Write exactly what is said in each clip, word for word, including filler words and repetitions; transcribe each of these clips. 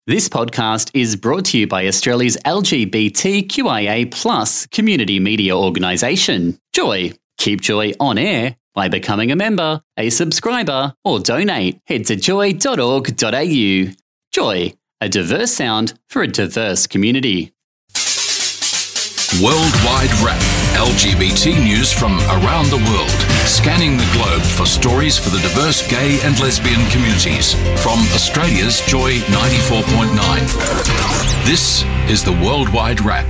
This podcast is brought to you by Australia's L G B T Q I A plus community media organisation, Joy. Keep Joy on air by becoming a member, a subscriber, or donate. Head to joy dot org dot a u. Joy, a diverse sound for a diverse community. Worldwide Wrap, L G B T news from around the world, scanning the globe for stories for the diverse gay and lesbian communities. From Australia's Joy ninety-four point nine. This is the Worldwide Wrap.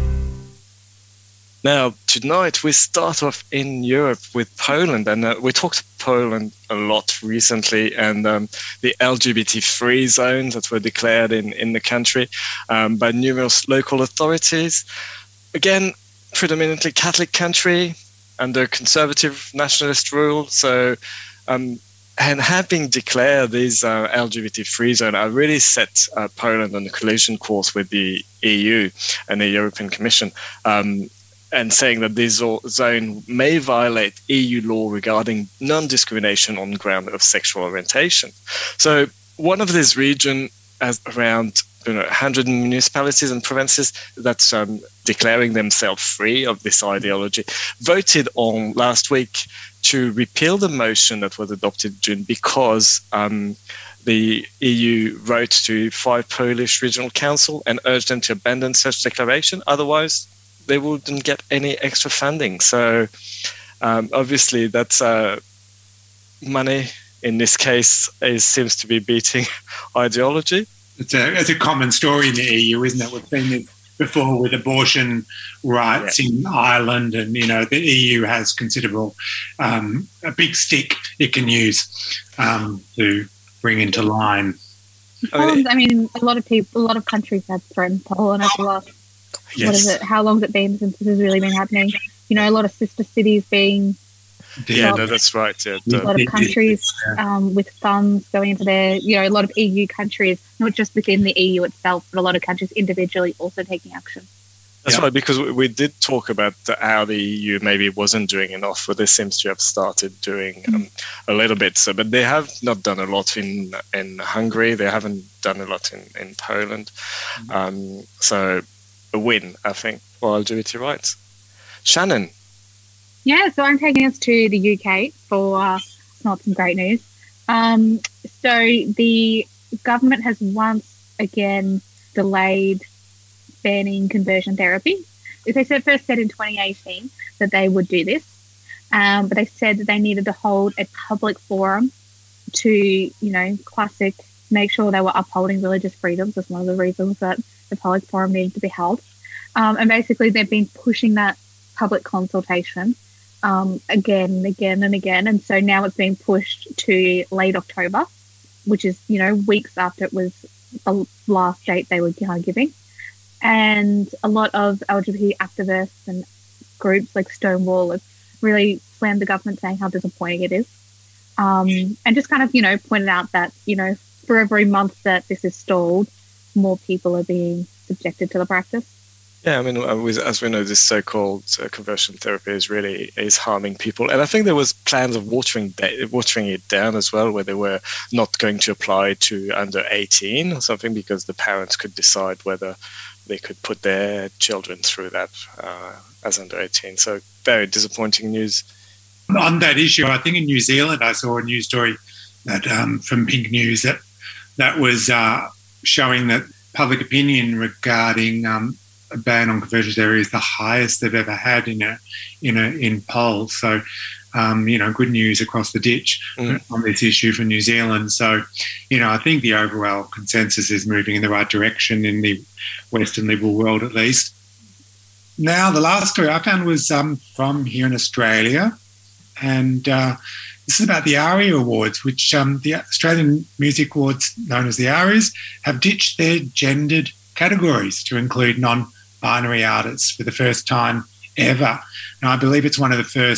Now, tonight we start off in Europe with Poland, and uh, we talked Poland a lot recently, and um, the L G B T-free zones that were declared in, in the country um, by numerous local authorities. Again, predominantly Catholic country under conservative nationalist rule. So, um, and having declared these uh, L G B T-free zone, I really set uh, Poland on a collision course with the E U and the European Commission, um, and saying that this zone may violate E U law regarding non-discrimination on ground of sexual orientation. So, one of these regions has around you know, one hundred municipalities and provinces that's um, declaring themselves free of this ideology, voted on last week to repeal the motion that was adopted in June because um, the E U wrote to five Polish regional councils and urged them to abandon such declaration. Otherwise, they wouldn't get any extra funding. So um, obviously that's uh, money in this case is, seems to be beating ideology. It's a, it's a common story in the E U, isn't it? We've seen this before with abortion rights yeah. in Ireland, and, you know, the E U has considerable, um, a big stick it can use um, to bring into line. Poland, I mean, a lot of people, a lot of countries have threatened Poland over the last, yes. what is it, how long has it been since this has really been happening? You know, a lot of sister cities being Yeah, no, that's right. Yeah, a lot of countries um, with funds going into their, you know, a lot of E U countries, not just within the E U itself, but a lot of countries individually also taking action. That's yeah. right, because we did talk about how the E U maybe wasn't doing enough, but they seem to have started doing um, a little bit. So, but they have not done a lot in in Hungary. They haven't done a lot in, in Poland. Um, so a win, I think, for L G B T rights. Shannon. Yeah, so I'm taking us to the U K for uh, not some great news. Um, so the government has once again delayed banning conversion therapy. They said first said in twenty eighteen that they would do this, um, but they said that they needed to hold a public forum to, you know, classic, make sure they were upholding religious freedoms. That's one of the reasons that the public forum needed to be held. Um, and basically they've been pushing that public consultation Um, again and again and again. And so now it's being pushed to late October, which is, you know, weeks after it was the last date they were uh, giving. And a lot of L G B T activists and groups like Stonewall have really slammed the government, saying how disappointing it is. Um, and just kind of, you know, pointed out that, you know, for every month that this is stalled, more people are being subjected to the practice. Yeah, I mean, as we know, this so-called uh, conversion therapy is really is harming people, and I think there was plans of watering watering it down as well, where they were not going to apply to under eighteen or something, because the parents could decide whether they could put their children through that uh, as under eighteen. So very disappointing news. On that issue, I think in New Zealand, I saw a news story that um, from Pink News that that was uh, showing that public opinion regarding um, a ban on conversion therapy is the highest they've ever had in a in a in polls. So, um, you know, good news across the ditch mm. on this issue for New Zealand. So, you know, I think the overall consensus is moving in the right direction in the Western liberal world, at least. Now, the last story I found was um, from here in Australia, and uh, this is about the ARIA Awards, which um, the Australian Music Awards, known as the ARIAs, have ditched their gendered categories to include non binary artists for the first time ever. And I believe it's one of the first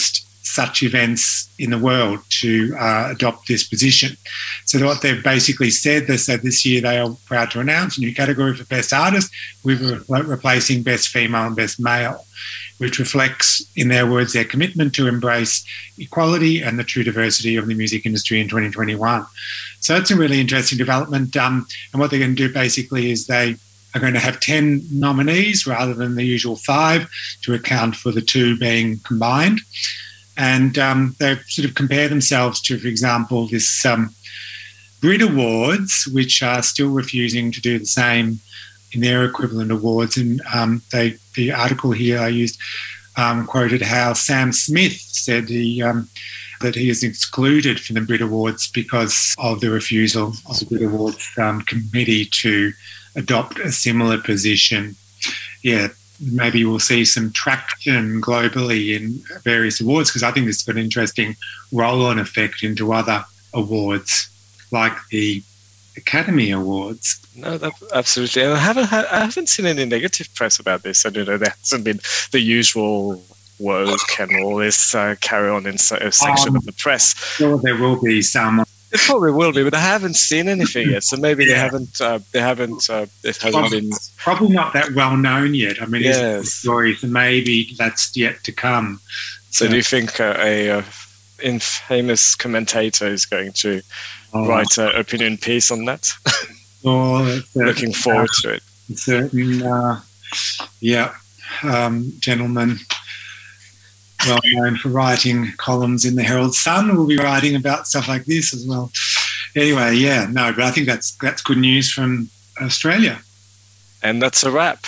such events in the world to uh, adopt this position. So what they've basically said, they said this year they are proud to announce a new category for Best Artist, we're re- replacing Best Female and Best Male, which reflects, in their words, their commitment to embrace equality and the true diversity of the music industry in twenty twenty-one. So it's a really interesting development. Um, and what they're going to do basically is they are going to have ten nominees rather than the usual five to account for the two being combined. And um, they sort of compare themselves to, for example, this um, Brit Awards, which are still refusing to do the same in their equivalent awards. And um, they, the article here I used um, quoted how Sam Smith said he, um, that he is excluded from the Brit Awards because of the refusal of the Brit Awards um, committee to adopt a similar position. Yeah, maybe we'll see some traction globally in various awards, because I think this has got an interesting roll-on effect into other awards like the Academy Awards. No, that, absolutely. And I haven't had, I haven't seen any negative press about this. I don't know, there hasn't been the usual woke and all this uh, carry on in a section um, of the press. Well, there will be some. It probably will be, but I haven't seen anything yet. So maybe yeah. they haven't. Uh, they haven't. Uh, it hasn't probably, been probably not that well known yet. I mean, yes. it's a story, so maybe that's yet to come. So, so do you think uh, a uh, infamous commentator is going to oh. write an opinion piece on that? Oh, looking forward uh, to it. Certain, uh, yeah, um, gentlemen, well known for writing columns in the Herald Sun, will be writing about stuff like this as well. Anyway, yeah, no, but I think that's that's good news from Australia. And that's a wrap.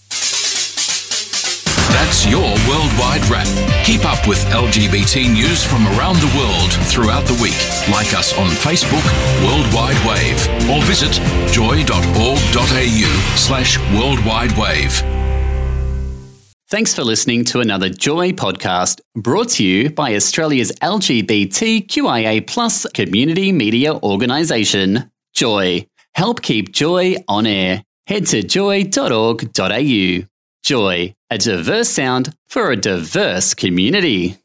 That's your Worldwide Wrap. Keep up with L G B T news from around the world throughout the week. Like us on Facebook, Worldwide Wave, or visit joy.org.au slash Worldwide Wave. Thanks for listening to another Joy podcast, brought to you by Australia's L G B T Q I A plus community media organisation, Joy. Help keep Joy on air. Head to joy dot org dot a u. Joy, a diverse sound for a diverse community.